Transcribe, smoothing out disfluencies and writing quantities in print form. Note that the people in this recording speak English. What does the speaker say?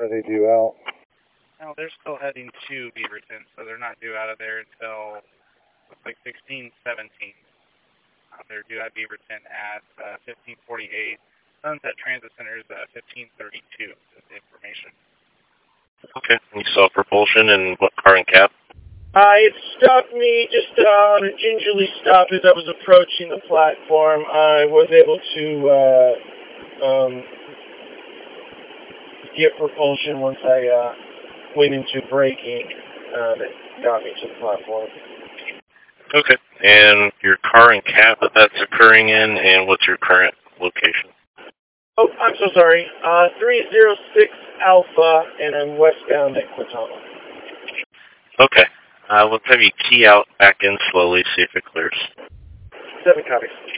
are they due out? No, they're still heading to Beaverton, so they're not due out of there until, looks like 16:17. They're due at Beaverton at 15:48. Sunset Transit Center is at 15:32, is the information. Okay. You saw propulsion and what car and cab? It stopped me, just gingerly stopped as I was approaching the platform. I was able to get propulsion once I went into braking that got me to the platform. Okay. And your car and cab that that's occurring in, and what's your current location? Oh, I'm so sorry. 306 Alpha, and I'm westbound at Quintana. Okay. Let's have you key out back in slowly, see if it clears. 7 copies.